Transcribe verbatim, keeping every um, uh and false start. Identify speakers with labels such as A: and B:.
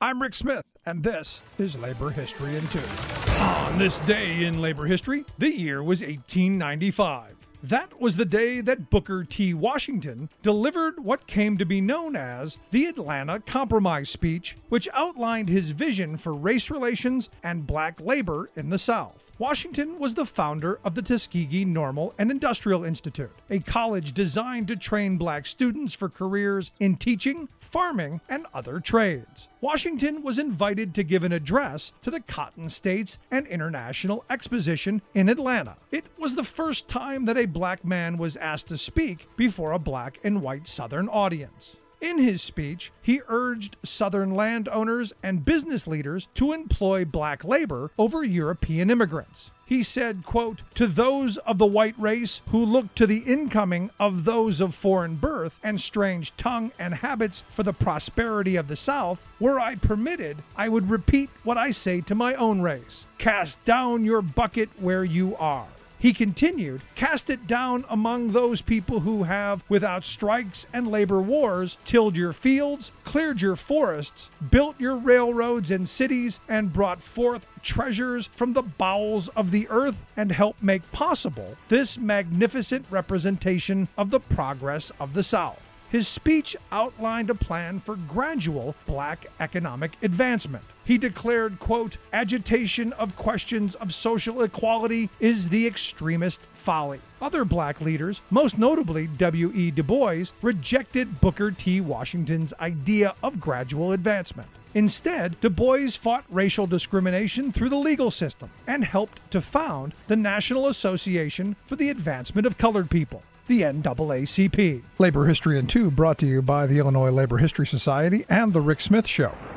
A: I'm Rick Smith, and this is Labor History in Two. On this day in labor history, the year was eighteen ninety-five. That was the day that Booker T. Washington delivered what came to be known as the Atlanta Compromise speech, which outlined his vision for race relations and black labor in the South. Washington was the founder of the Tuskegee Normal and Industrial Institute, a college designed to train black students for careers in teaching, farming, and other trades. Washington was invited to give an address to the Cotton States and International Exposition in Atlanta. It was the first time that a black man was asked to speak before a black and white Southern audience. In his speech, he urged Southern landowners and business leaders to employ black labor over European immigrants. He said, quote, "To those of the white race who look to the incoming of those of foreign birth and strange tongue and habits for the prosperity of the South, were I permitted, I would repeat what I say to my own race. Cast down your bucket where you are." He continued, "Cast it down among those people who have, without strikes and labor wars, tilled your fields, cleared your forests, built your railroads and cities, and brought forth treasures from the bowels of the earth, and helped make possible this magnificent representation of the progress of the South." His speech outlined a plan for gradual black economic advancement. He declared, quote, "Agitation of questions of social equality is the extremist folly." Other black leaders, most notably W E Du Bois, rejected Booker T. Washington's idea of gradual advancement. Instead, Du Bois fought racial discrimination through the legal system and helped to found the National Association for the Advancement of Colored People, the N double A C P. Labor History in Two brought to you by the Illinois Labor History Society and The Rick Smith Show.